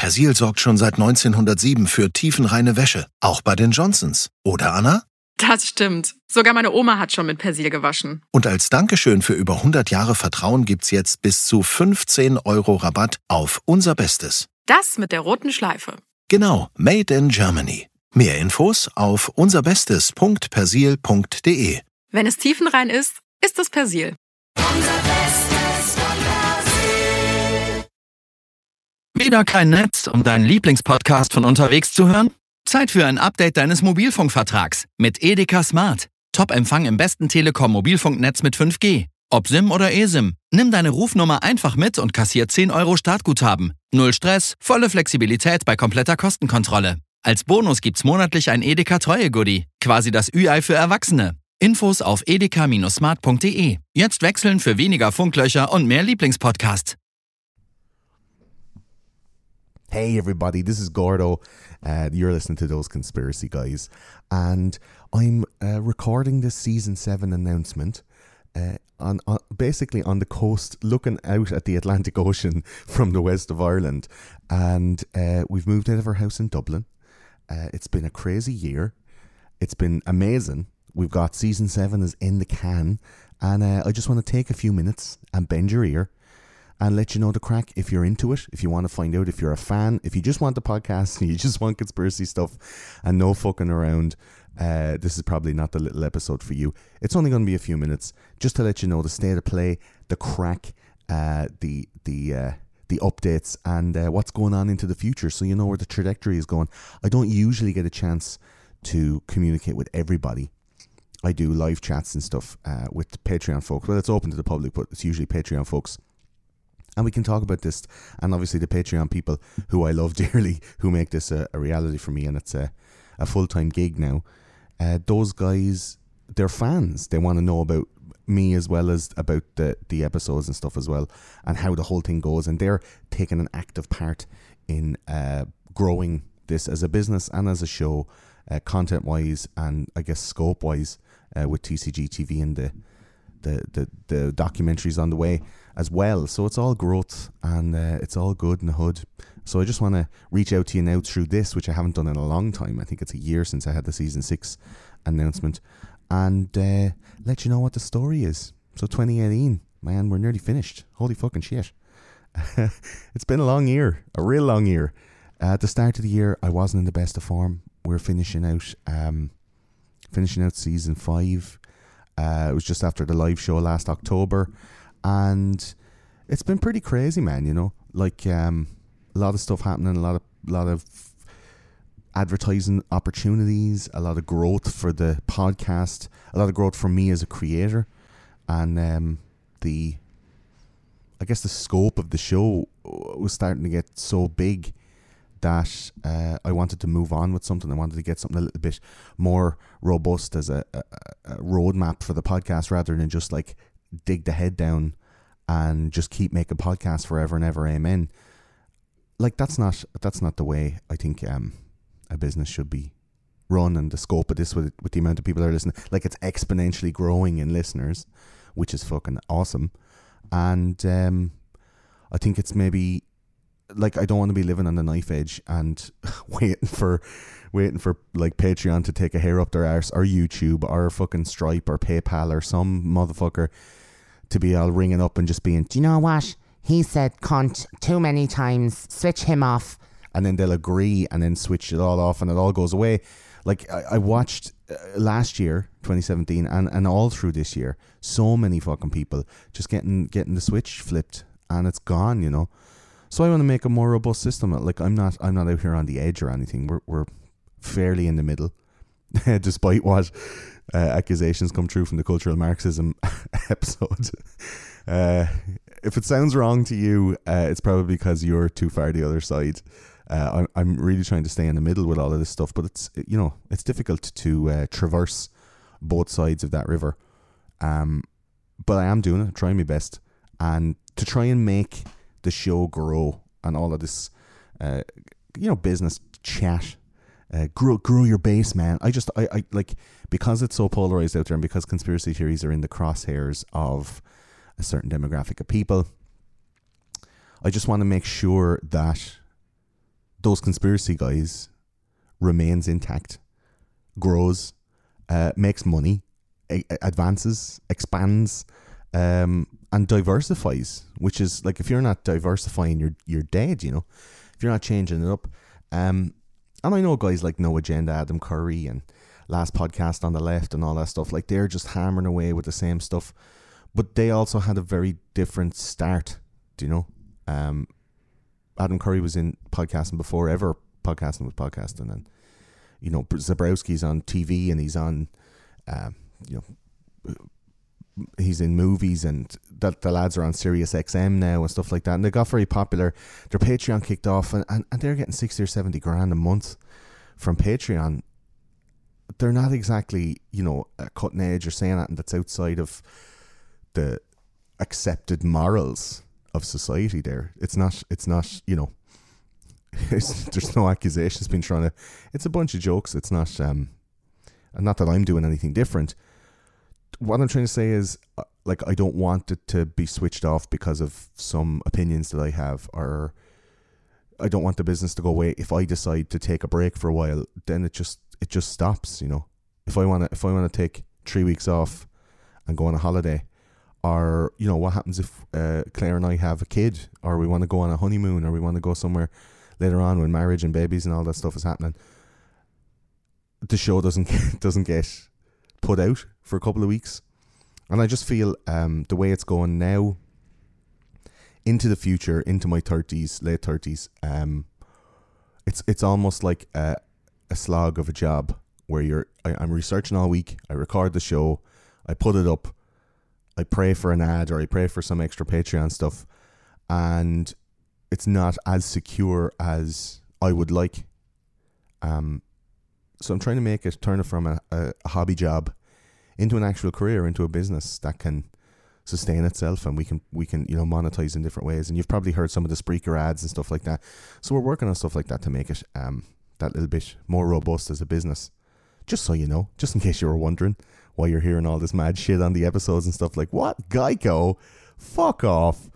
Persil sorgt schon seit 1907 für tiefenreine Wäsche, auch bei den Johnsons. Oder, Anna? Das stimmt. Sogar meine Oma hat schon mit Persil gewaschen. Und als Dankeschön für über 100 Jahre Vertrauen gibt's jetzt bis zu 15 € Rabatt auf unser Bestes. Das mit der roten Schleife. Genau, made in Germany. Mehr Infos auf unserbestes.persil.de. Wenn es tiefenrein ist, ist es Persil. Unser Bestes von Persil. Wieder kein Netz, um deinen Lieblingspodcast von unterwegs zu hören? Zeit für ein Update deines Mobilfunkvertrags mit Edeka Smart. Top-Empfang im besten Telekom-Mobilfunknetz mit 5G. Ob SIM oder eSIM. Nimm deine Rufnummer einfach mit und kassier 10 € Startguthaben. Null Stress, volle Flexibilität bei kompletter Kostenkontrolle. Als Bonus gibt's monatlich ein Edeka-Treue-Goodie. Quasi das Ü-Ei für Erwachsene. Infos auf edeka-smart.de. Jetzt wechseln für weniger Funklöcher und mehr Lieblingspodcast. Hey everybody, this is Gordo. You're listening to Those Conspiracy Guys. And I'm recording this Season 7 announcement basically on the coast, looking out at the Atlantic Ocean from the west of Ireland. And we've moved out of our house in Dublin. It's been a crazy year. It's been amazing. We've got Season 7 is in the can. And I just want to take a few minutes and bend your ear and let you know the crack if you're into it, if you want to find out, if you're a fan, if you just want the podcast and you just want conspiracy stuff and no fucking around, this is probably not the little episode for you. It's only going to be a few minutes just to let you know the state of play, the crack, the updates and what's going on into the future, so you know where the trajectory is going. I don't usually get a chance to communicate with everybody. I do live chats and stuff with Patreon folks. Well, it's open to the public, but it's usually Patreon folks. And we can talk about this, and obviously the Patreon people who I love dearly, who make this a reality for me, and it's a full-time gig now. Those guys, they're fans. They want to know about me as well as about the episodes and stuff as well, and how the whole thing goes. And they're taking an active part in growing this as a business and as a show, content-wise and I guess scope-wise, with TCG TV and the documentaries on the way as well. So it's all growth and it's all good in the hood. So I just want to reach out to you now through this, which I haven't done in a long time. I think it's a year since I had the Season 6 announcement, and let you know what the story is. So 2018, man, we're nearly finished. Holy fucking shit. It's been a long year, a real long year. At the start of the year, I wasn't in the best of form. We're finishing out Season 5. It was just after the live show last October, and it's been pretty crazy, man. You know, like a lot of stuff happening, a lot of advertising opportunities, a lot of growth for the podcast, a lot of growth for me as a creator, and I guess the scope of the show was starting to get so big that I wanted to move on with something. I wanted to get something a little bit more robust as a roadmap for the podcast, rather than just like dig the head down and just keep making podcasts forever and ever. Amen. Like that's not the way I think a business should be run, and the scope of this with the amount of people that are listening, like it's exponentially growing in listeners, which is fucking awesome. And I think it's maybe like I don't want to be living on the knife edge and waiting for like Patreon to take a hair up their arse, or YouTube or fucking Stripe or PayPal or some motherfucker to be all ringing up and just being, do you know what? He said cunt too many times. Switch him off. And then they'll agree and then switch it all off and it all goes away. Like I watched last year, 2017, and all through this year, so many fucking people just getting the switch flipped and it's gone, you know. So I want to make a more robust system. Like I'm not out here on the edge or anything. We're fairly in the middle, despite what accusations come true from the cultural Marxism episode. If it sounds wrong to you, it's probably because you're too far the other side. I'm really trying to stay in the middle with all of this stuff, but it's difficult to traverse both sides of that river. But I am doing it, trying my best, and to try and make the show grow and all of this, business chat. Grow your base, man. I like, because it's so polarized out there, and because conspiracy theories are in the crosshairs of a certain demographic of people, I just want to make sure that those conspiracy guys remains intact, grows, makes money, advances, expands, and diversifies. Which is like, if you're not diversifying, you're dead. You know, if you're not changing it up. And I know guys like No Agenda, Adam Curry, and Last Podcast on the Left, and all that stuff. Like, they're just hammering away with the same stuff, but they also had a very different start. Do you know? Adam Curry was in podcasting before ever podcasting was podcasting, and you know, Zabrowski's on TV, and he's on, you know, he's in movies, and the lads are on Sirius XM now and stuff like that, and they got very popular. Their Patreon kicked off, and they're getting 60 or 70 grand a month from Patreon. They're not exactly, you know, cutting edge or saying anything that's outside of the accepted morals of society there. It's not, you know, there's no accusations being thrown. It's a bunch of jokes. It's not, and not that I'm doing anything different. What I'm trying to say is, like, I don't want it to be switched off because of some opinions that I have, or I don't want the business to go away. If I decide to take a break for a while, then it just stops, you know. If I want to take 3 weeks off and go on a holiday, or, you know, what happens if Claire and I have a kid, or we want to go on a honeymoon, or we want to go somewhere later on when marriage and babies and all that stuff is happening, the show doesn't get put out for a couple of weeks. And I just feel the way it's going now into the future, into my 30s, late 30s, it's almost like a slog of a job where I'm researching all week, I record the show, I put it up, I pray for an ad, or I pray for some extra Patreon stuff, and it's not as secure as I would like. So I'm trying to turn it from a hobby job into an actual career, into a business that can sustain itself, and we can, you know, monetize in different ways. And you've probably heard some of the Spreaker ads and stuff like that. So we're working on stuff like that to make it that little bit more robust as a business. Just so you know, just in case you were wondering why you're hearing all this mad shit on the episodes and stuff, like, what? Geico? Fuck off.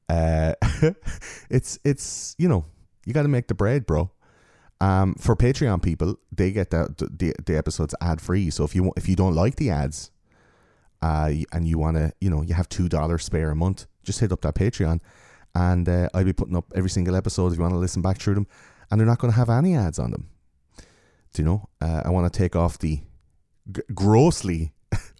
It's you know, you got to make the bread, bro. For Patreon people, they get the episodes ad free. So if you don't like the ads, and you want to, you know, you have $2 spare a month, just hit up that Patreon, and I'll be putting up every single episode if you want to listen back through them, and they're not going to have any ads on them. Do you know? I want to take off the grossly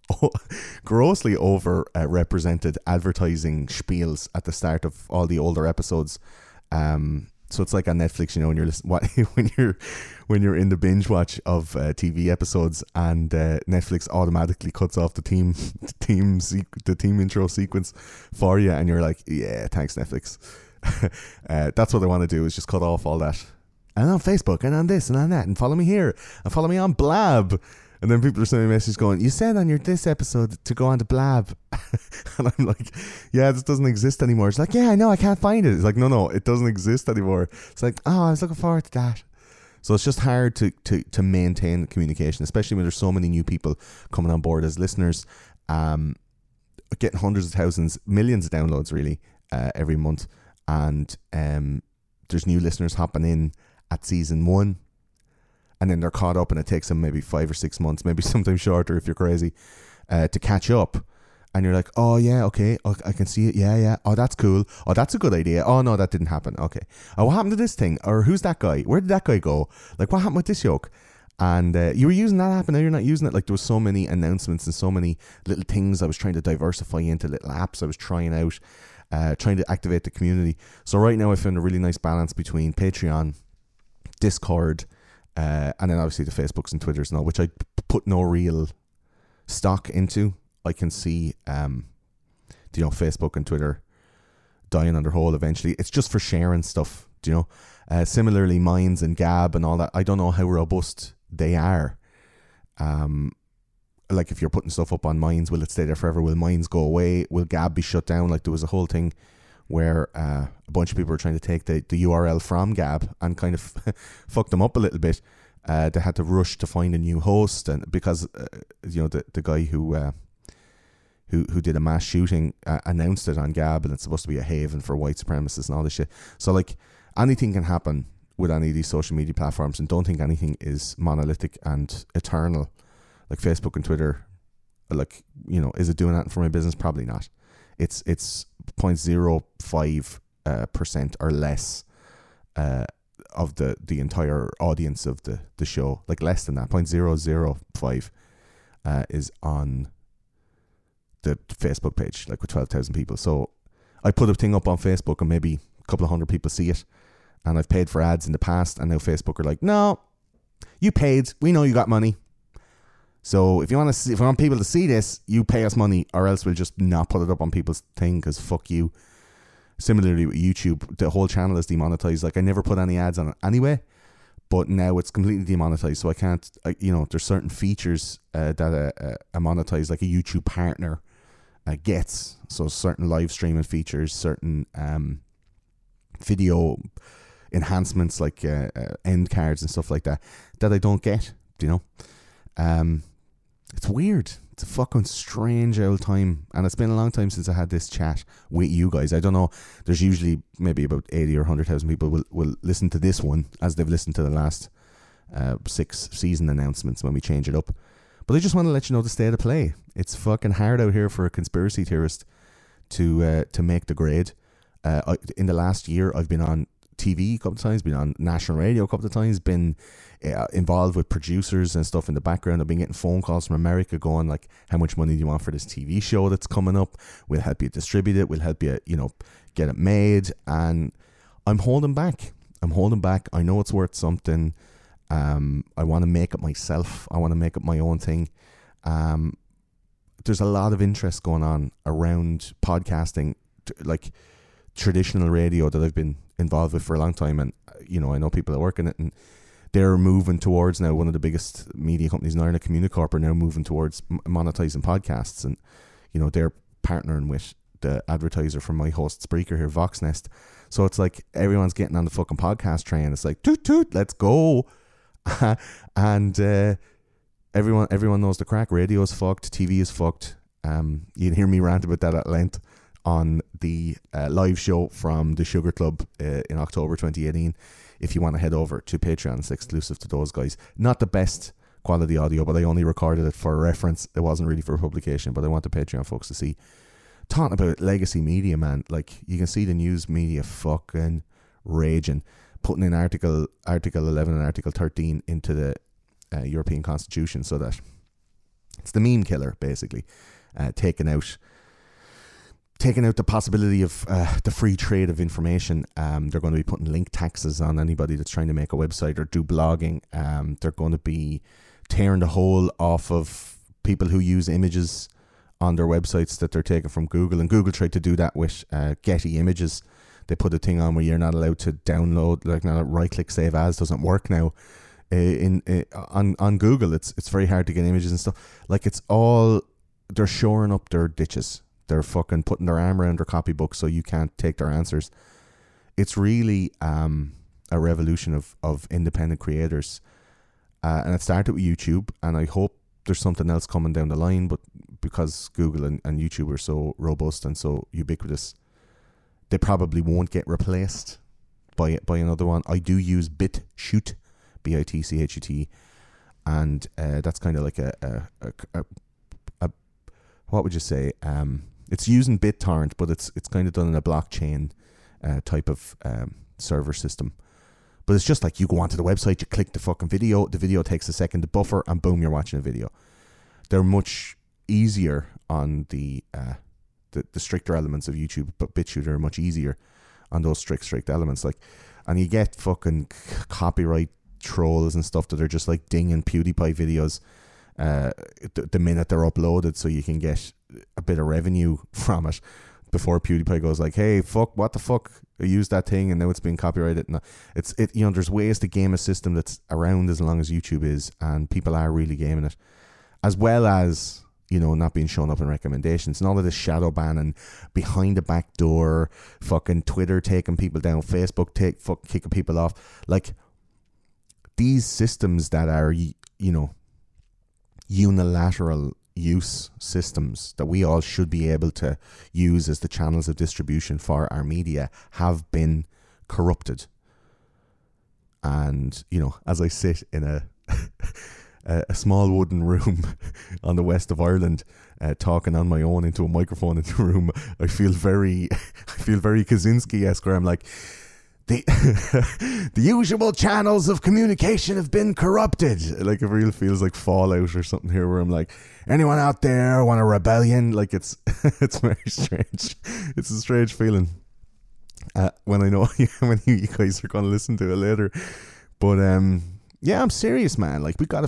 over represented advertising spiels at the start of all the older episodes. So it's like on Netflix, you know, when you're in the binge watch of TV episodes, and Netflix automatically cuts off the team intro sequence for you, and you're like, yeah, thanks Netflix. That's what I want to do, is just cut off all that. And on Facebook, and on this, and on that, and follow me here, and follow me on Blab. And then people are sending me messages going, you said on this episode to go on to Blab. And I'm like, yeah, this doesn't exist anymore. It's like, yeah, I know, I can't find it. It's like, no, it doesn't exist anymore. It's like, oh, I was looking forward to that. So it's just hard to maintain communication, especially when there's so many new people coming on board as listeners, getting hundreds of thousands, millions of downloads really every month. And there's new listeners hopping in at season 1. And then they're caught up, and it takes them maybe 5 or 6 months, maybe sometimes shorter if you're crazy, to catch up. And you're like, oh yeah, okay, I can see it, yeah, oh that's cool, oh that's a good idea, oh no, that didn't happen, okay, oh what happened to this thing, or who's that guy, where did that guy go, like what happened with this yoke? And you were using that app and now you're not using it. Like, there was so many announcements and so many little things I was trying to diversify into, little apps I was trying out, trying to activate the community. So right now I found a really nice balance between Patreon, Discord, and then obviously the Facebooks and Twitters and all, which I put no real stock into. I can see, Facebook and Twitter dying on their hole eventually. It's just for sharing stuff, do you know? Similarly, Minds and Gab and all that, I don't know how robust they are. Like, if you're putting stuff up on Minds, will it stay there forever? Will Minds go away? Will Gab be shut down? Like, there was a whole thing where a bunch of people were trying to take the URL from Gab and kind of fuck them up a little bit. They had to rush to find a new host, and because the guy who did a mass shooting announced it on Gab, and it's supposed to be a haven for white supremacists and all this shit. So like, anything can happen with any of these social media platforms and don't think anything is monolithic and eternal, like Facebook and Twitter, like, you know, is it doing that for my business? Probably not. It's 0.05% or less of the entire audience of the show, like less than that. 0.005 is on the Facebook page, like with 12,000 people. So I put a thing up on Facebook and maybe a couple of hundred people see it, and I've paid for ads in the past, and now Facebook are like, no, you paid, we know you got money, so if you want people to see this, you pay us money, or else we'll just not put it up on people's thing, because fuck you. Similarly with YouTube, the whole channel is demonetized. Like, I never put any ads on it anyway, but now it's completely demonetized, so I can't, you know, there's certain features that a monetized, like a YouTube partner gets. So certain live streaming features, certain video enhancements, like end cards and stuff like that I don't get, you know. It's weird. It's a fucking strange old time, and it's been a long time since I had this chat with you guys. I don't know, there's usually maybe about 80 or 100,000 people will listen to this one as they've listened to the last 6 season announcements when we change it up. But I just want to let you know the state of play. It's fucking hard out here for a conspiracy theorist to make the grade. In the last year, I've been on TV a couple of times, been on national radio a couple of times, been involved with producers and stuff in the background. I've been getting phone calls from America going like, how much money do you want for this TV show that's coming up? We'll help you distribute it. We'll help you, you know, get it made. And I'm holding back. I know it's worth something. I want to make it myself. I want to make it my own thing. There's a lot of interest going on around podcasting, like traditional radio that I've been involved with for a long time, and you know, I know people that work in it, and they're moving towards now. One of the biggest media companies in Ireland, Communicorp, are now moving towards monetizing podcasts, and you know, they're partnering with the advertiser for my host Spreaker here, Voxnest. So it's like everyone's getting on the fucking podcast train. It's like toot toot, let's go. And everyone knows the crack. Radio is fucked, TV is fucked. You can hear me rant about that at length on the live show from the Sugar Club in October 2018. If you want to head over to Patreon, it's exclusive to those guys. Not the best quality audio, but I only recorded it for reference. It wasn't really for publication, but I want the Patreon folks to see. Talking about legacy media, man, like you can see the news media fucking raging, putting in Article 11 and Article 13 into the European Constitution, so that it's the meme killer, basically, taking out the possibility of the free trade of information. They're going to be putting link taxes on anybody that's trying to make a website or do blogging. They're going to be tearing the whole off of people who use images on their websites that they're taking from Google. And Google tried to do that with Getty Images. They put a thing on where you're not allowed to download, like now right-click save as doesn't work now. On Google, it's very hard to get images and stuff. Like, it's all, they're shoring up their ditches. They're fucking putting their arm around their copybook so you can't take their answers. It's really a revolution of independent creators. And it started with YouTube, and I hope there's something else coming down the line, but because Google and YouTube are so robust and so ubiquitous, they probably won't get replaced by another one. I do use BitChute, BITCHUT, and that's kind of like a what would you say? It's using BitTorrent, but it's kind of done in a blockchain type of server system. But it's just like you go onto the website, you click the fucking video, the video takes a second to buffer, and boom, you're watching a video. They're much easier on the stricter elements of YouTube, but BitChute are much easier on those strict elements. Like, and you get fucking copyright trolls and stuff that are just like dinging PewDiePie videos the minute they're uploaded, so you can get a bit of revenue from it before PewDiePie goes like, hey, fuck, what the fuck, I used that thing and now it's being copyrighted. And you know, there's ways to game a system that's around as long as YouTube is, and people are really gaming it, as well as, you know, not being shown up in recommendations and all of this shadow banning behind the back door, fucking Twitter taking people down, Facebook kicking people off. Like, these systems that are, you know, unilateral use systems that we all should be able to use as the channels of distribution for our media have been corrupted. And, you know, as I sit in a small wooden room on the west of Ireland, talking on my own into a microphone in the room, I feel very Kaczynski-esque, where I'm like, the usual channels of communication have been corrupted. Like, it really feels like Fallout or something here, where I'm like, anyone out there want a rebellion? Like, it's very strange. It's a strange feeling when I know when you guys are going to listen to it later. But yeah, I'm serious, man. Like, we gotta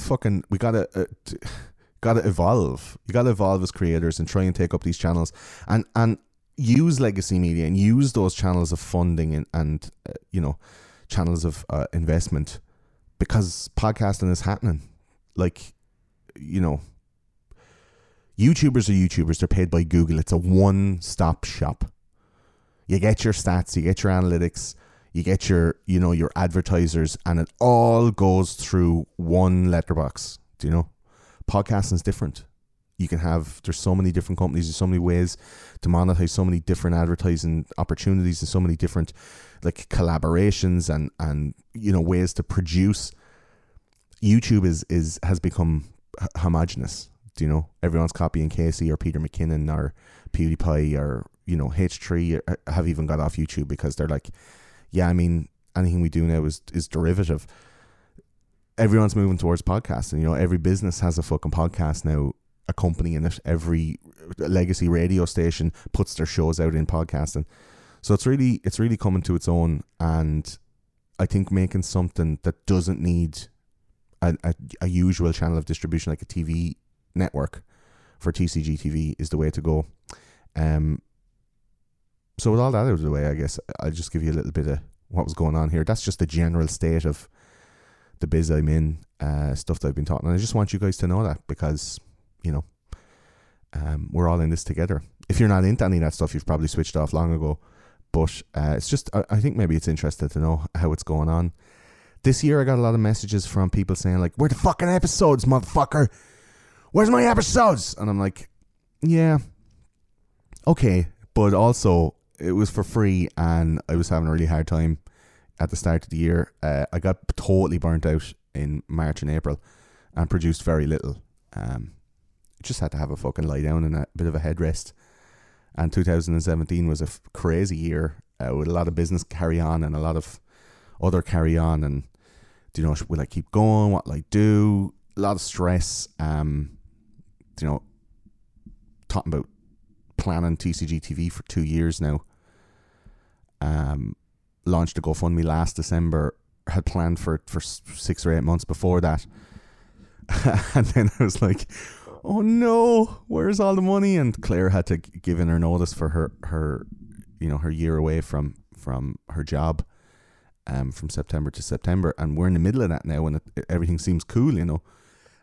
evolve. You gotta evolve as creators and try and take up these channels and use legacy media and use those channels of funding and you know, channels of investment, because podcasting is happening. Like, you know, YouTubers are YouTubers. They're paid by Google. It's a one-stop shop. You get your stats, you get your analytics, you get your, you know, your advertisers, and it all goes through one letterbox. Do you know? Podcasting is different. You can have, there's so many different companies, there's so many ways to monetize, so many different advertising opportunities, and so many different like collaborations and you know, ways to produce. YouTube has become homogenous. Do you know? Everyone's copying Casey or Peter McKinnon or PewDiePie or, you know, H3 have even got off YouTube because they're like, yeah, I mean, anything we do now is derivative. Everyone's moving towards podcasting. You know, every business has a fucking podcast now, a company in it. Every legacy radio station puts their shows out in podcasting. So it's really coming to its own. And I think making something that doesn't need a usual channel of distribution like a TV network for TCG TV is the way to go. So with all that out of the way, I guess I'll just give you a little bit of what was going on here. That's just the general state of the biz I'm in, stuff that I've been taught. And I just want you guys to know that, because, you know, we're all in this together. If you're not into any of that stuff, you've probably switched off long ago. But it's just, I think maybe it's interesting to know how it's going on. This year I got a lot of messages from people saying like, where the fucking episodes, motherfucker? Where's my episodes? And I'm like, yeah, okay. But also, it was for free and I was having a really hard time at the start of the year. I got totally burnt out in March and April and produced very little. Just had to have a fucking lie down and a bit of a headrest. And 2017 was a crazy year with a lot of business carry on and a lot of other carry on. And, you know, will I keep going? What will I do? A lot of stress. You know, talking about planning TCG TV for 2 years now. Launched a GoFundMe last December. Had planned for 6 or 8 months before that. And then I was like, oh no, where's all the money? And Claire had to give in her notice for her you know, her year away from her job, from September to September. And we're in the middle of that now, and everything seems cool, you know.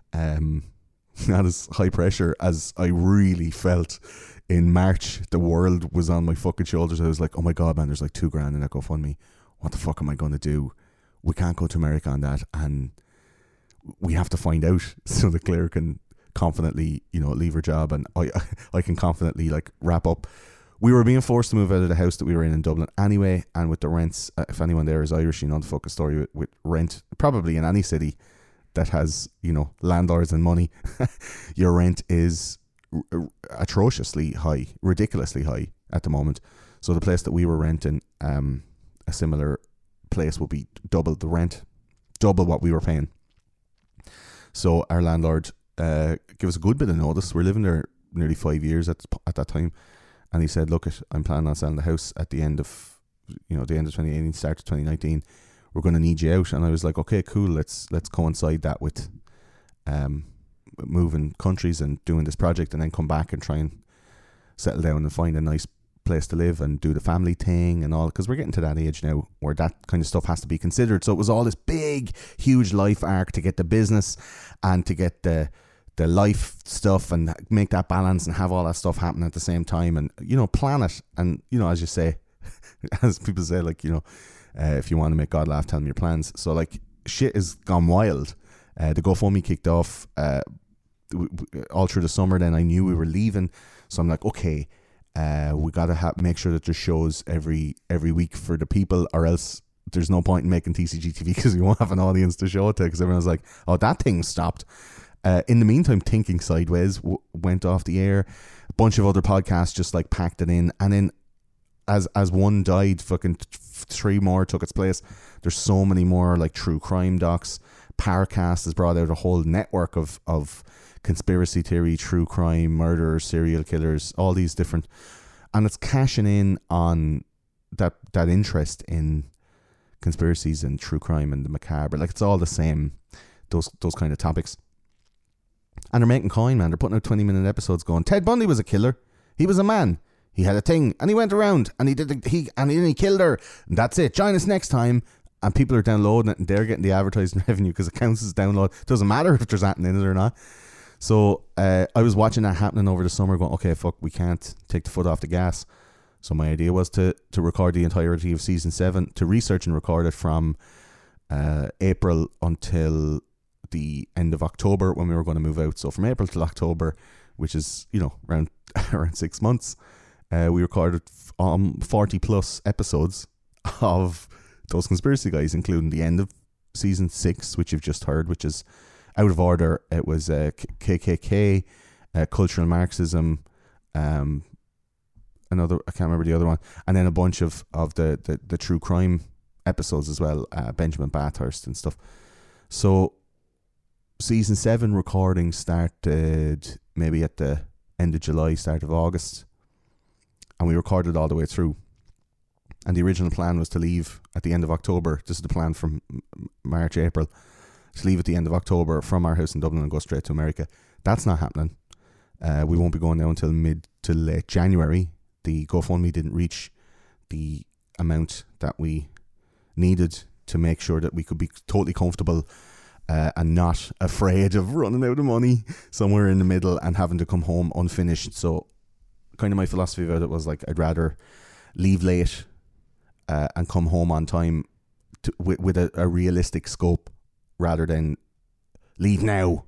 Not as high pressure as I really felt in March. The world was on my fucking shoulders. I was like, oh my God, man, there's like $2,000 in that GoFundMe. What the fuck am I going to do? We can't go to America on that, and we have to find out so that Claire can confidently, you know, leave her job and I can confidently like wrap up. We were being forced to move out of the house that we were in Dublin anyway, and with the rents, if anyone there is Irish, you know the fucking story with rent, probably in any city that has, you know, landlords and money, your rent is atrociously high, ridiculously high at the moment. So the place that we were renting, a similar place would be double the rent, double what we were paying. So our landlord gave us a good bit of notice. We're living there nearly 5 years at that time, and he said, look, I'm planning on selling the house at the end of, you know, the end of 2018, start of 2019. We're going to need you out. And I was like, okay, cool. Let's coincide that with moving countries and doing this project, and then come back and try and settle down and find a nice place to live and do the family thing and all, because we're getting to that age now where that kind of stuff has to be considered. So it was all this big, huge life arc to get the business and to get the life stuff and make that balance and have all that stuff happen at the same time, and, you know, plan it. And, you know, as you say, as people say, like, you know, if you want to make God laugh, tell him your plans. So like, shit has gone wild. The GoFundMe kicked off all through the summer. Then I knew we were leaving, so I'm like, okay, we got to make sure that there's shows every week for the people, or else there's no point in making TCG TV because we won't have an audience to show it to, because everyone's like, oh, that thing stopped. In the meantime, Thinking Sideways went off the air. A bunch of other podcasts just like packed it in, and then as one died, fucking 3 more took its place. There's so many more like true crime docs. Paracast has brought out a whole network of conspiracy theory, true crime, murderers, serial killers, all these different, and it's cashing in on that interest in conspiracies and true crime and the macabre. Like, it's all the same, those kind of topics. And they're making coin, man. They're putting out 20-minute episodes going, Ted Bundy was a killer. He was a man. He had a thing, and he went around, and he killed her. And that's it. Join us next time. And people are downloading it, and they're getting the advertising revenue because it counts as download. Doesn't matter if there's anything in it or not. So I was watching that happening over the summer, going, okay, fuck, we can't take the foot off the gas. So my idea was to record the entirety of season 7, to research and record it from April until the end of October, when we were going to move out. So from April till October, which is, around 6 months, we recorded 40 plus episodes of Those Conspiracy Guys, including the end of season 6, which you've just heard, which is out of order. It was KKK, cultural Marxism, another, I can't remember the other one, and then a bunch of the true crime episodes as well, Benjamin Bathurst and stuff. So season 7 recording started maybe at the end of July, start of August, and we recorded all the way through. And the original plan was to leave at the end of October. This is the plan from March, April, to leave at the end of October from our house in Dublin and go straight to America. That's not happening. We won't be going now until mid to late January. The GoFundMe didn't reach the amount that we needed to make sure that we could be totally comfortable and not afraid of running out of money somewhere in the middle and having to come home unfinished. So kind of my philosophy about it was like, I'd rather leave late and come home on time with a realistic scope, rather than leave now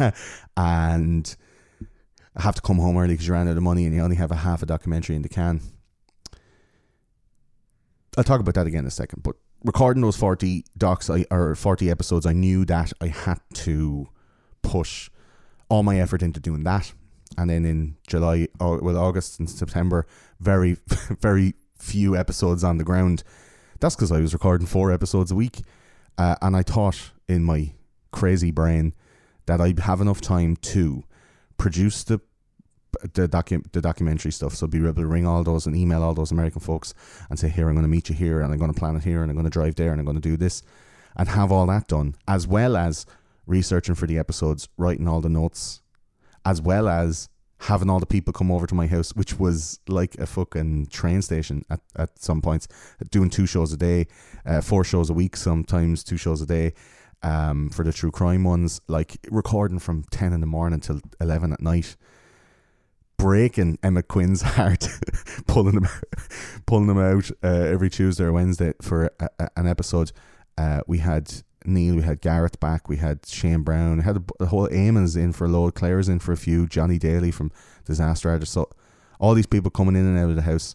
and have to come home early because you ran out of money and you only have a half a documentary in the can. I'll talk about that again in a second. But recording those 40 40 episodes, I knew that I had to push all my effort into doing that. And then in July, August and September, very, very few episodes on the ground. That's because I was recording 4 episodes a week. And I thought in my crazy brain that I'd have enough time to produce the documentary stuff. So be able to ring all those and email all those American folks and say, here, I'm going to meet you here, and I'm going to plan it here, and I'm going to drive there, and I'm going to do this, and have all that done, as well as researching for the episodes, writing all the notes, as well as having all the people come over to my house, which was like a fucking train station at some points, doing 2 shows a day, 4 shows a week, sometimes 2 shows a day, for the true crime ones, like recording from 10 in the morning till 11 at night, breaking Emma Quinn's heart, pulling them out every Tuesday or Wednesday for an episode. We had Neil, we had Gareth back, we had Shane Brown, we had the whole Eamon's in for a load, Claire's in for a few, Johnny Daly from Disaster Artist. So all these people coming in and out of the house,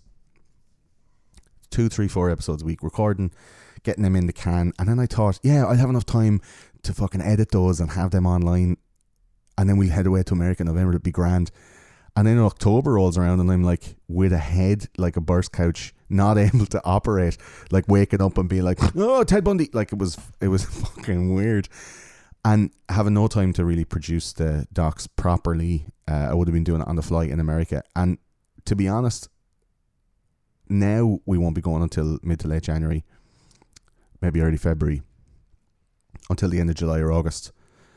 2, 3, 4 episodes a week, recording, getting them in the can. And then I thought, yeah, I'll have enough time to fucking edit those and have them online, and then we'll head away to America in November. It'd be grand. And then October rolls around and I'm like with a head like a burst couch, not able to operate, like waking up and being like, oh, Ted Bundy. Like it was fucking weird. And having no time to really produce the docs properly. I would have been doing it on the fly in America. And to be honest, now we won't be going until mid to late January, maybe early February, until the end of July or August.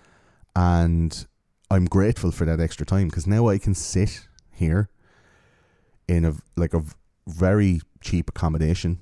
And I'm grateful for that extra time, because now I can sit here in a very cheap accommodation,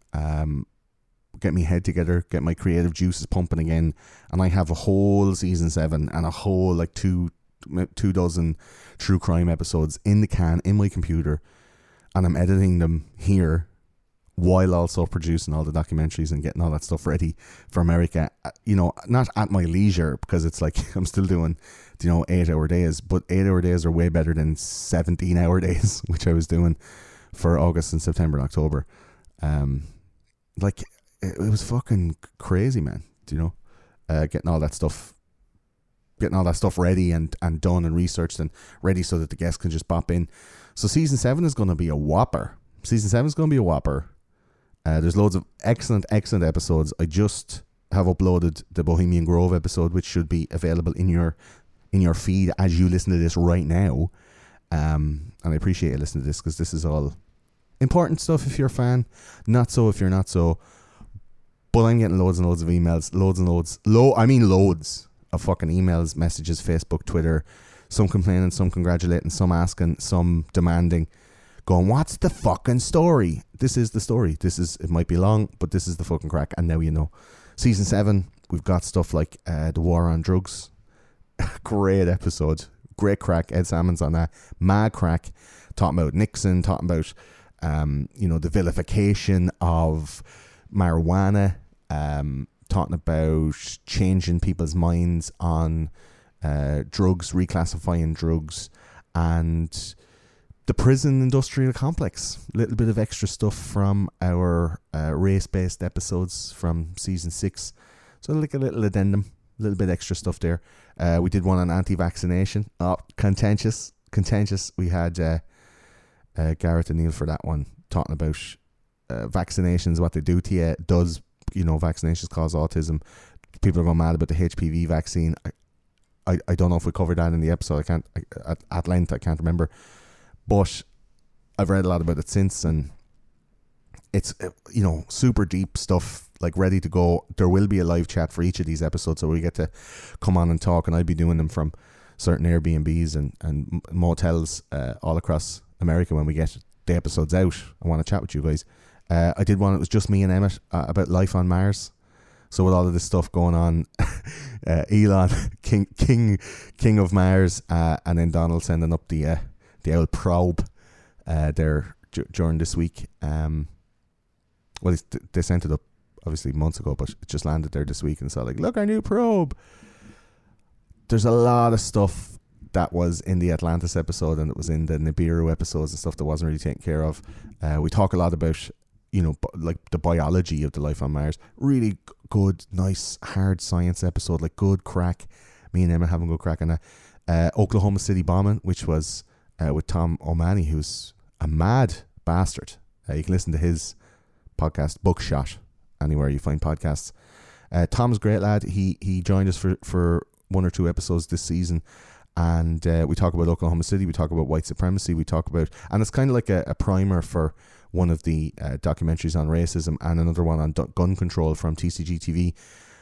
get my head together, get my creative juices pumping again, and I have a whole season 7 and a whole like 2 dozen true crime episodes in the can in my computer, and I'm editing them here while also producing all the documentaries and getting all that stuff ready for America. Not at my leisure, because it's like I'm still doing 8-hour days, but 8-hour days are way better than 17-hour days, which I was doing for August and September and October. it was fucking crazy, man. Do you know, getting all that stuff ready and done and researched and ready so that the guests can just pop in. So season 7 is going to be a whopper. There's loads of excellent episodes. I just have uploaded the Bohemian Grove episode, which should be available in your feed as you listen to this right now. And I appreciate you listening to this, because this is all important stuff if you're a fan, not so if you're not so. But I'm getting loads and loads of emails, loads of fucking emails, messages, Facebook, Twitter, some complaining, some congratulating, some asking, some demanding, going, what's the fucking story? This is the story. It might be long, but this is the fucking crack, and now you know. Season 7, we've got stuff like the war on drugs. Great episode. Great crack. Ed Salmon's on that. Mad crack. Talking about Nixon, talking about the vilification of marijuana, talking about changing people's minds on drugs, reclassifying drugs, and the prison industrial complex. A little bit of extra stuff from our race-based episodes from season 6. So like a little addendum, a little bit extra stuff there. We did one on anti-vaccination. Oh, contentious. We had Garrett and Neil for that one, talking about vaccinations, what they do to you. Does vaccinations cause autism? People are going mad about the HPV vaccine. I don't know if we covered that in the episode. At length, I can't remember. But I've read a lot about it since, and it's super deep stuff, like ready to go. There will be a live chat for each of these episodes, so we get to come on and talk, and I'll be doing them from certain Airbnbs and motels all across America when we get the episodes out. I want to chat with you guys. I did one, it was just me and Emmett, about life on Mars. So with all of this stuff going on, Elon, king of Mars, and then Donald sending up the old probe there during this week. Well, they sent it up obviously months ago, but it just landed there this week, and so like, look, our new probe. There's a lot of stuff that was in the Atlantis episode, and it was in the Nibiru episodes and stuff that wasn't really taken care of. We talk a lot about like the biology of the life on Mars. Really good, nice, hard science episode, like good crack. Me and Emma having good crack on that. Oklahoma City bombing, which was with Tom O'Mahony, who's a mad bastard. You can listen to his podcast, Bookshot, anywhere you find podcasts. Tom's a great lad. He joined us for 1 or 2 episodes this season, and we talk about Oklahoma City, we talk about white supremacy, we talk about, and it's kind of like a primer for one of the documentaries on racism, and another one on gun control from TCG TV.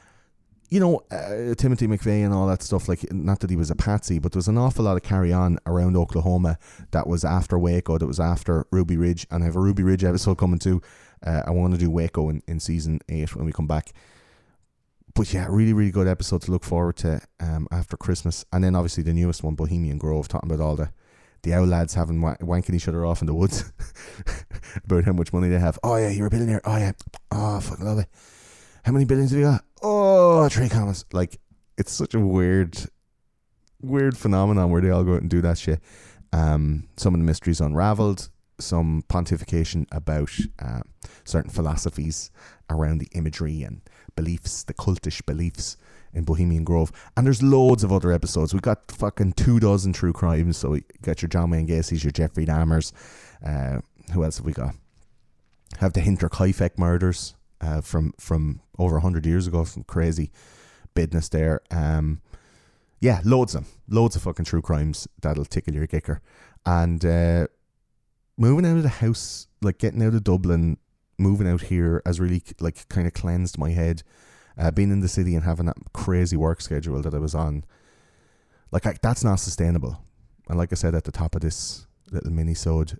Timothy McVeigh and all that stuff, like, not that he was a patsy, but there was an awful lot of carry on around Oklahoma that was after Waco, that was after Ruby Ridge, and I have a Ruby Ridge episode coming too. I want to do Waco in season 8 when we come back. But yeah, really, really good episode to look forward to after Christmas. And then obviously the newest one, Bohemian Grove, talking about all the owl lads having wanking each other off in the woods about how much money they have. Oh yeah, you're a billionaire. Oh yeah. Oh, fucking love it. How many billions have you got? Oh, 3 commas. Like, it's such a weird phenomenon where they all go out and do that shit. Some of the mysteries unraveled, some pontification about certain philosophies around the imagery and beliefs, the cultish beliefs in Bohemian Grove. And there's loads of other episodes. We've got fucking 24 true crimes. So you got your John Wayne Gacy's, your Jeffrey Dahmers. Who else have we got? Have the Hinterkaifeck murders from over 100 years ago. Some crazy business there. Yeah, loads of fucking true crimes that'll tickle your gicker. And moving out of the house, like getting out of Dublin, moving out here has really like kind of cleansed my head. Being in the city and having that crazy work schedule that I was on, like that's not sustainable. And like I said at the top of this little mini-sode,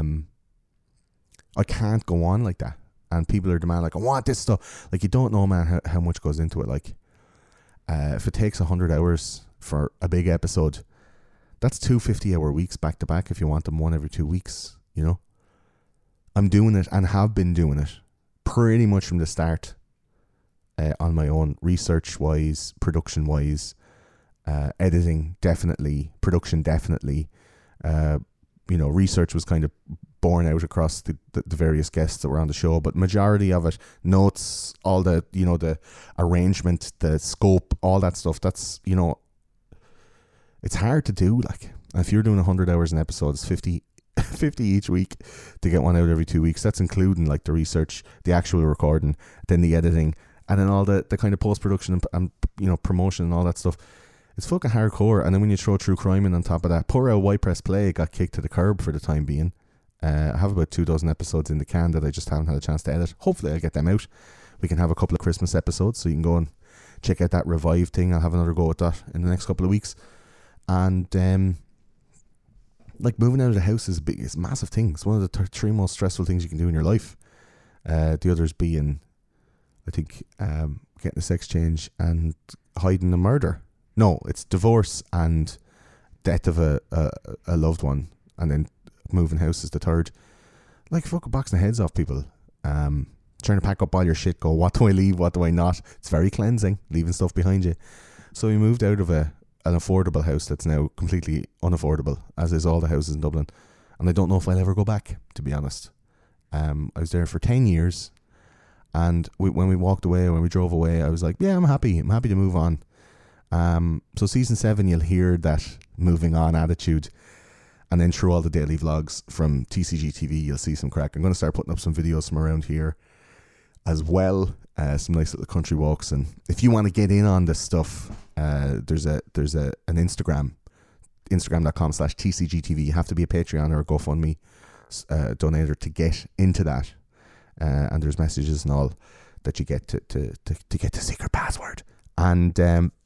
I can't go on like that. And people are demanding, like, I want this stuff. Like, you don't know, man, how much goes into it. Like, if it takes 100 hours for a big episode, that's 2 50-hour weeks back to back if you want them one every 2 weeks, I'm doing it and have been doing it pretty much from the start on my own, research-wise, production-wise, editing, definitely, production, definitely, research was kind of borne out across the various guests that were on the show, but majority of it, notes, all the, the arrangement, the scope, all that stuff, that's, it's hard to do. Like, if you're doing 100 hours an episode, it's 50 each week to get one out every 2 weeks. That's including like the research, the actual recording, then the editing, and then all the kind of post-production and promotion and all that stuff. It's fucking hardcore. And then when you throw true crime in on top of that, poor old White Press Play got kicked to the curb for the time being. I have about 24 episodes in the can that I just haven't had a chance to edit. Hopefully I'll get them out. We can have a couple of Christmas episodes, so you can go and check out that Revive thing. I'll have another go at that in the next couple of weeks. And like, moving out of the house is a massive thing. It's one of the three most stressful things you can do in your life. The others being, I think, getting a sex change and hiding a murder. No, it's divorce and death of a loved one, and then moving house is the third. Like, fucking boxing the heads off people. Trying to pack up all your shit, go, what do I leave, what do I not? It's very cleansing, leaving stuff behind you. So we moved out of an affordable house that's now completely unaffordable, as is all the houses in Dublin. And I don't know if I'll ever go back, to be honest. I was there for 10 years, and when we walked away, when we drove away, I was like, yeah, I'm happy to move on. So season 7, you'll hear that moving on attitude, and then through all the daily vlogs from TCG TV, you'll see some crack. I'm going to start putting up some videos from around here as well, some nice little country walks. And if you want to get in on this stuff, there's an Instagram.com/TCGTV. You have to be a Patreon or a GoFundMe donator to get into that, and there's messages and all that you get to get the secret password. And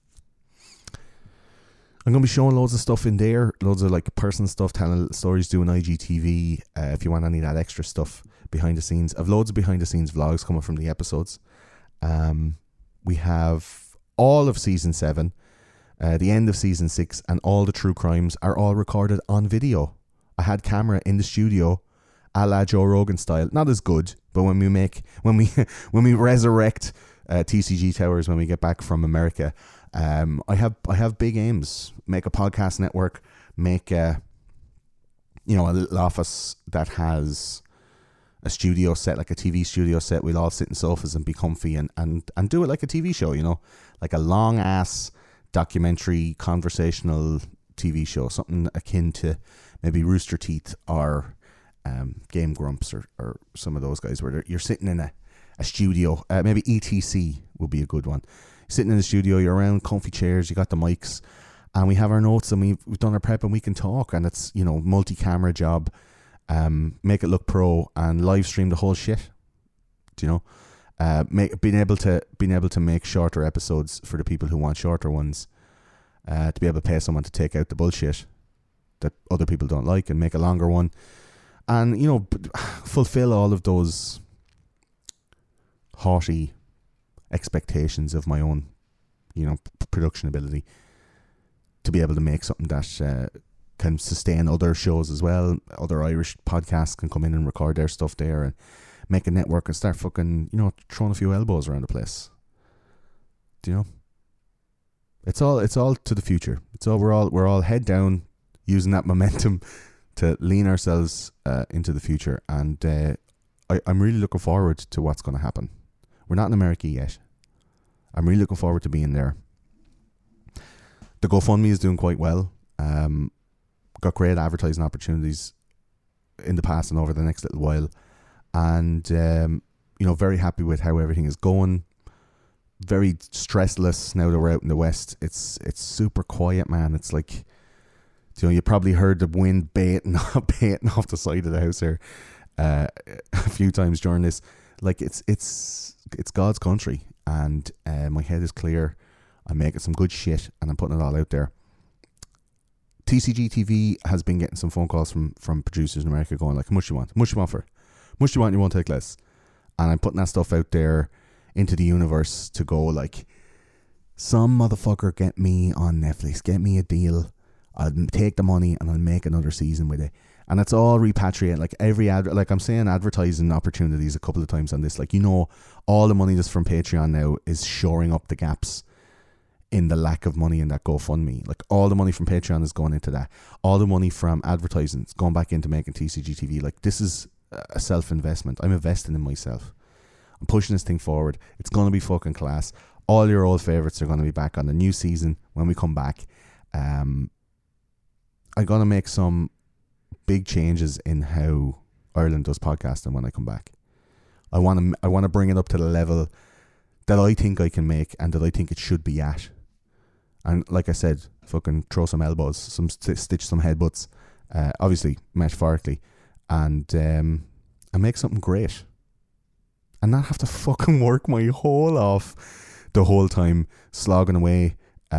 I'm going to be showing loads of stuff in there, loads of like personal stuff, telling little stories, doing IGTV, if you want any of that extra stuff behind the scenes. I've loads of behind the scenes vlogs coming from the episodes. We have all of season 7, the end of season 6, and all the true crimes are all recorded on video. I had camera in the studio, a la Joe Rogan style. Not as good, but when we resurrect TCG Towers when we get back from America, I have big aims. Make a podcast network, make a little office that has a studio set, like a TV studio set. We'll all sit in sofas and be comfy and do it like a TV show, like a long ass documentary conversational TV show, something akin to maybe Rooster Teeth or Game Grumps or some of those guys where you're sitting in a studio. Maybe ETC would be a good one. Sitting in the studio, you're around comfy chairs, you got the mics, and we have our notes, and we've done our prep, and we can talk, and it's multi-camera job. Make it look pro and live stream the whole shit. Being able to make shorter episodes for the people who want shorter ones, to be able to pay someone to take out the bullshit that other people don't like and make a longer one, and fulfill all of those haughty expectations of my own production ability, to be able to make something that can sustain other shows as well. Other Irish podcasts can come in and record their stuff there and make a network and start fucking throwing a few elbows around the place. It's all to the future. We're all head down, using that momentum to lean ourselves into the future, and I'm really looking forward to what's going to happen. We're not in America yet. I'm really looking forward to being there. The GoFundMe is doing quite well. Got great advertising opportunities in the past and over the next little while. And, very happy with how everything is going. Very stressless now that we're out in the West. It's super quiet, man. It's like, you probably heard the wind baiting off the side of the house here a few times during this. Like, it's God's country, and my head is clear. I'm making some good shit, and I'm putting it all out there. TCG TV has been getting some phone calls from producers in America going like, how much you want? How much you want for it? How much you want? You won't take less. And I'm putting that stuff out there into the universe to go like, some motherfucker get me on Netflix, get me a deal. I'll take the money and I'll make another season with it. And it's all repatriate, like every like I'm saying advertising opportunities a couple of times on this. Like, all the money that's from Patreon now is shoring up the gaps in the lack of money in that GoFundMe. Like, all the money from Patreon is going into that. All the money from advertising is going back into making TCG TV. Like, this is a self-investment. I'm investing in myself. I'm pushing this thing forward. It's going to be fucking class. All your old favourites are going to be back on the new season when we come back. I'm going to make some big changes in how Ireland does podcasting when I come back. I want to bring it up to the level that I think I can make and that I think it should be at. And like I said, fucking throw some elbows, stitch some headbutts, obviously metaphorically, and make something great. And not have to fucking work my hole off the whole time, slogging away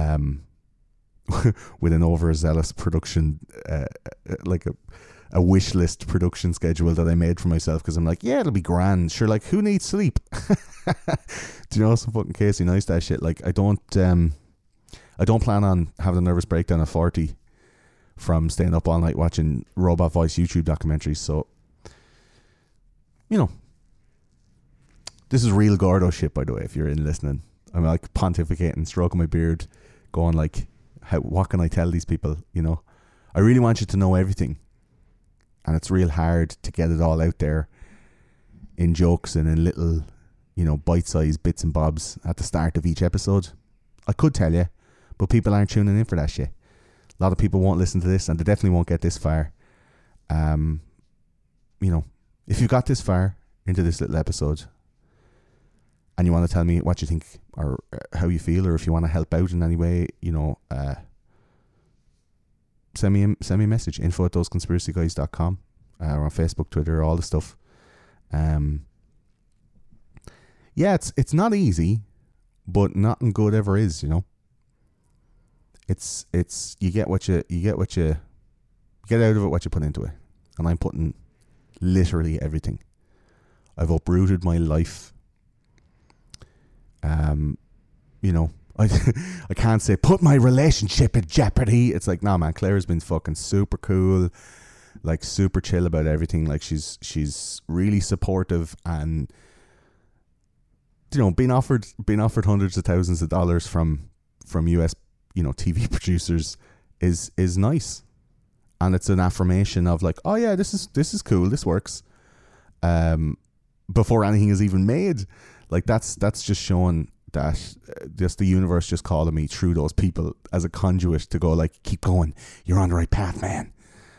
with an overzealous production, like a wish list production schedule that I made for myself, because I'm like, yeah, it'll be grand. Sure, like, who needs sleep? Do you know, some fucking Casey Neistat shit? Like, I don't plan on having a nervous breakdown at 40 from staying up all night watching Robot Voice YouTube documentaries. So, you know, this is real Gordo shit, by the way, if you're in listening. I'm like pontificating, stroking my beard, going like, what can I tell these people? You know, I really want you to know everything. And it's real hard to get it all out there in jokes and in little, you know, bite-sized bits and bobs at the start of each episode. I could tell you, but people aren't tuning in for that shit. A lot of people won't listen to this, and they definitely won't get this far. You know, if you got this far into this little episode and you want to tell me what you think or how you feel, or if you want to help out in any way, you know, send me a message, info@thoseconspiracyguys.com, or on Facebook, Twitter, all the stuff. Yeah, it's not easy, but nothing good ever is, you know. It's you get out of it what you put into it, and I'm putting literally everything. I've uprooted my life. You know, I can't say put my relationship in jeopardy. It's like, nah, man, Claire's been fucking super cool, like super chill about everything. Like, she's really supportive, and, you know, being offered hundreds of thousands of dollars from US, you know, TV producers is nice, and it's an affirmation of like, oh yeah, this is cool, this works. Before anything is even made, like that's just showing that just the universe just calling me through those people as a conduit to go like, keep going, you're on the right path, man.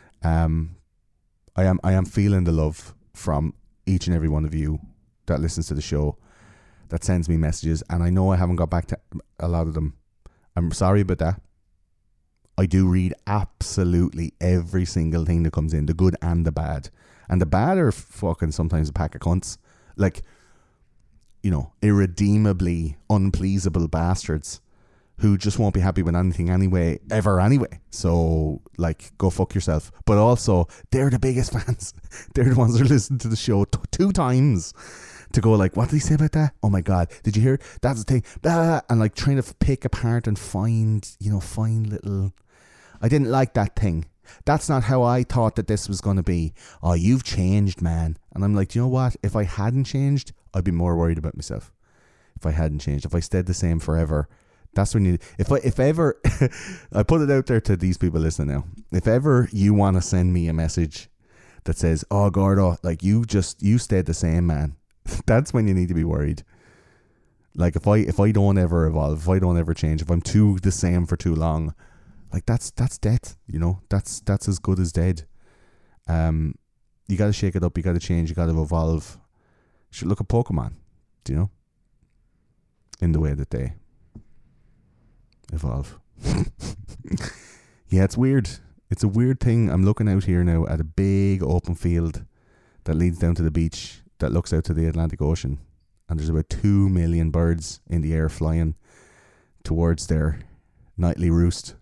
I am feeling the love from each and every one of you that listens to the show, that sends me messages, and I know I haven't got back to a lot of them. I'm sorry about that. I do read absolutely every single thing that comes in, the good and the bad. And the bad are fucking sometimes a pack of cunts. Like, you know, irredeemably unpleasable bastards who just won't be happy with anything anyway, ever anyway. So, like, go fuck yourself. But also, they're the biggest fans. They're the ones that listen to the show two times to go like, what did he say about that? Oh my God, did you hear? That's the thing. Blah, blah, blah. And like trying to pick apart and find little, I didn't like that thing. That's not how I thought that this was going to be. Oh, you've changed, man. And I'm like, do you know what? If I hadn't changed, I'd be more worried about myself. If I hadn't changed, if I stayed the same forever, that's when you, if ever, I put it out there to these people listening now. If ever you want to send me a message that says, oh, Gordo, like you stayed the same, man. That's when you need to be worried. Like if I don't ever evolve, if I don't ever change, if I'm too the same for too long, like that's death, you know. That's as good as dead. You got to shake it up. You got to change. You got to evolve. You should look at Pokemon, do you know? In the way that they evolve. Yeah, it's weird. It's a weird thing. I'm looking out here now at a big open field that leads down to the beach that looks out to the Atlantic Ocean, and there's about 2 million birds in the air flying towards their nightly roost.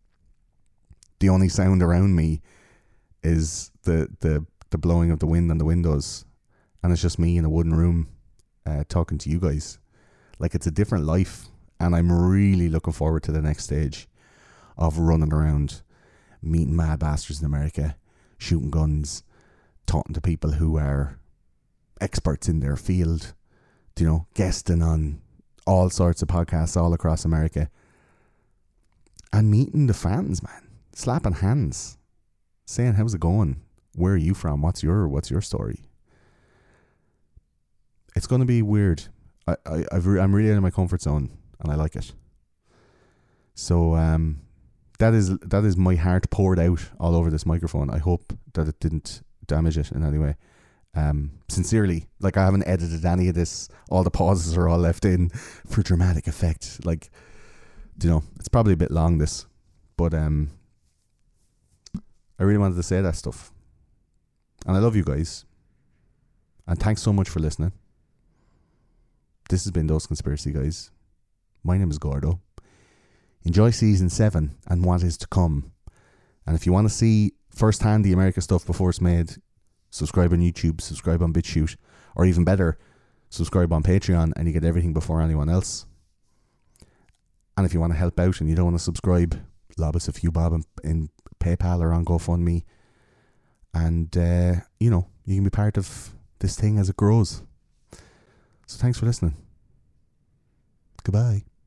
The only sound around me is the blowing of the wind on the windows, and it's just me in a wooden room talking to you guys. Like, it's a different life, and I'm really looking forward to the next stage of running around, meeting mad bastards in America, shooting guns, talking to people who are experts in their field, you know, guesting on all sorts of podcasts all across America, and meeting the fans, man. Slapping hands. Saying, how's it going? Where are you from? What's your story? It's going to be weird. I'm really out of my comfort zone, and I like it. So that is my heart poured out all over this microphone. I hope that it didn't damage it in any way. Sincerely, like, I haven't edited any of this. All the pauses are all left in for dramatic effect. Like, you know, it's probably a bit long, this, but I really wanted to say that stuff. And I love you guys. And thanks so much for listening. This has been Those Conspiracy Guys. My name is Gordo. Enjoy season 7 and what is to come. And if you want to see firsthand the America stuff before it's made, subscribe on YouTube, subscribe on BitChute, or even better, subscribe on Patreon, and you get everything before anyone else. And if you want to help out and you don't want to subscribe, lob us a few bob in PayPal or on GoFundMe. And, you know, you can be part of this thing as it grows. So thanks for listening. Goodbye.